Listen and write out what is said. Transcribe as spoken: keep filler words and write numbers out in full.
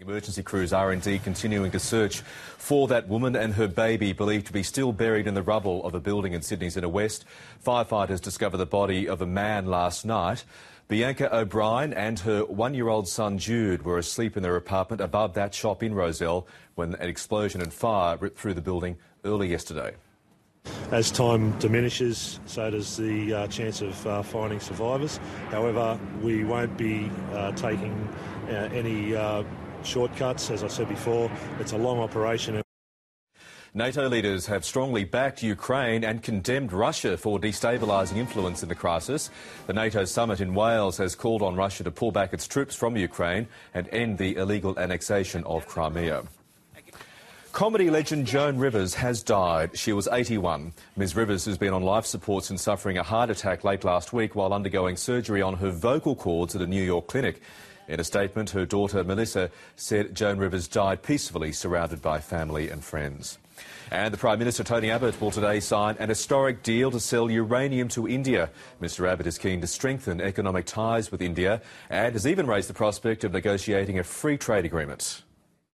Emergency crews are indeed continuing to search for that woman and her baby, believed to be still buried in the rubble of a building in Sydney's inner west. Firefighters discovered the body of a man last night. Bianca O'Brien and her one-year-old son Jude were asleep in their apartment above that shop in Rozelle when an explosion and fire ripped through the building early yesterday. As time diminishes, so does the uh, chance of uh, finding survivors. However, we won't be uh, taking uh, any uh, shortcuts. As I said before, it's a long operation. NATO leaders have strongly backed Ukraine and condemned Russia for destabilising influence in the crisis. The NATO summit in Wales has called on Russia to pull back its troops from Ukraine and end the illegal annexation of Crimea. Comedy legend Joan Rivers has died. She was eighty-one. Miz Rivers has been on life support since suffering a heart attack late last week while undergoing surgery on her vocal cords at a New York clinic. In a statement, her daughter Melissa said Joan Rivers died peacefully, surrounded by family and friends. And the Prime Minister, Tony Abbott, will today sign an historic deal to sell uranium to India. Mister Abbott is keen to strengthen economic ties with India and has even raised the prospect of negotiating a free trade agreement.